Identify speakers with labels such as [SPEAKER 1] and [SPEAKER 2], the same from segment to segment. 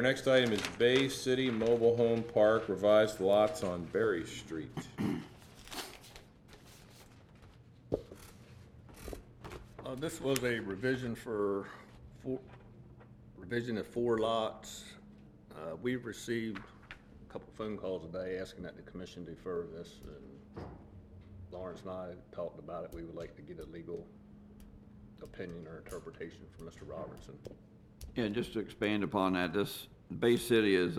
[SPEAKER 1] next item is Bay City Mobile Home Park, revised lots on Berry Street.
[SPEAKER 2] This was a revision of 4 lots. We've received a couple phone calls today asking that the commission defer this, and Lawrence and I talked about it. We would like to get a legal opinion or interpretation from Mr. Robertson.
[SPEAKER 3] Yeah, just to expand upon that, this Bay City is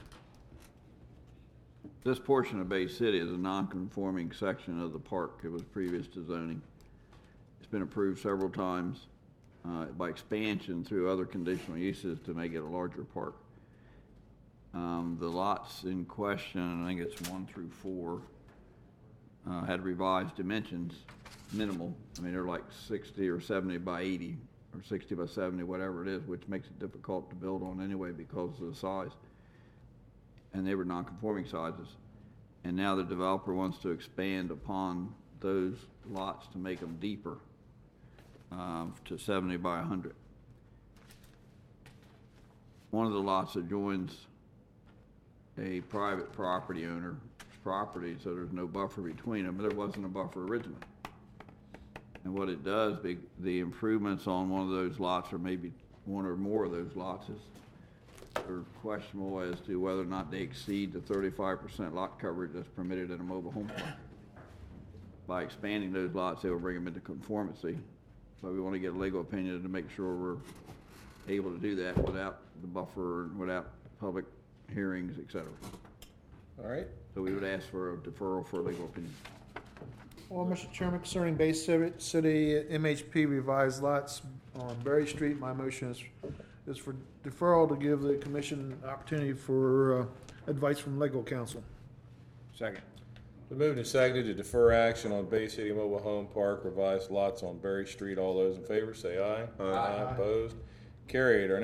[SPEAKER 3] this portion of Bay City is a non-conforming section of the park. It was previous to zoning. It's been approved several times by expansion through other conditional uses to make it a larger park. The lots in question, I think it's 1 through 4, had revised dimensions, minimal. I mean, they're like 60 or 70 by 80 or 60 by 70, whatever it is, which makes it difficult to build on anyway because of the size. And they were non-conforming sizes. And now the developer wants to expand upon those lots to make them deeper to 70 by 100. One of the lots adjoins a private property owner's property, so there's no buffer between them. There wasn't a buffer originally. And what it does, the improvements on one of those lots, or maybe one or more of those lots, are questionable as to whether or not they exceed the 35% lot coverage that's permitted in a mobile home park. By expanding those lots, they will bring them into conformity. So we want to get a legal opinion to make sure we're able to do that without the buffer and without public hearings, etc.
[SPEAKER 1] All right.
[SPEAKER 3] So we would ask for a deferral for a legal opinion.
[SPEAKER 4] Well, Mr. Chairman, concerning Bay City MHP revised lots on Berry Street, my motion is for deferral to give the commission opportunity for advice from legal counsel.
[SPEAKER 3] Second.
[SPEAKER 1] Been moved and seconded to defer action on Bay City Mobile Home Park, revised lots on Berry Street. All those in favor say aye.
[SPEAKER 4] Aye.
[SPEAKER 1] Opposed? Carried. Our